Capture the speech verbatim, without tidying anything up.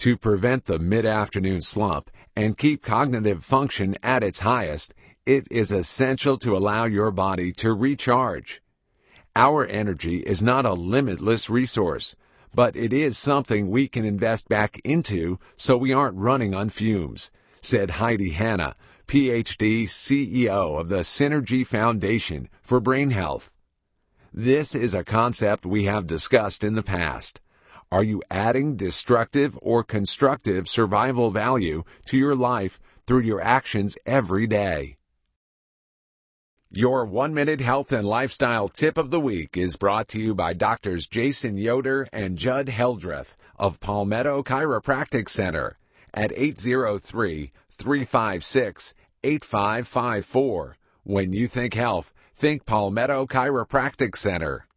To prevent the mid-afternoon slump and keep cognitive function at its highest, it is essential to allow your body to recharge. Our energy is not a limitless resource, but it is something we can invest back into so we aren't running on fumes, said Heidi Hanna, P H D, C E O of the Synergy Foundation for Brain Health. This is a concept we have discussed in the past. Are you adding destructive or constructive survival value to your life through your actions every day? Your one-minute health and lifestyle tip of the week is brought to you by Doctors Jason Yoder and Judd Heldreth of Palmetto Chiropractic Center at eight oh three, three five six, eight five five four. When you think health, think Palmetto Chiropractic Center.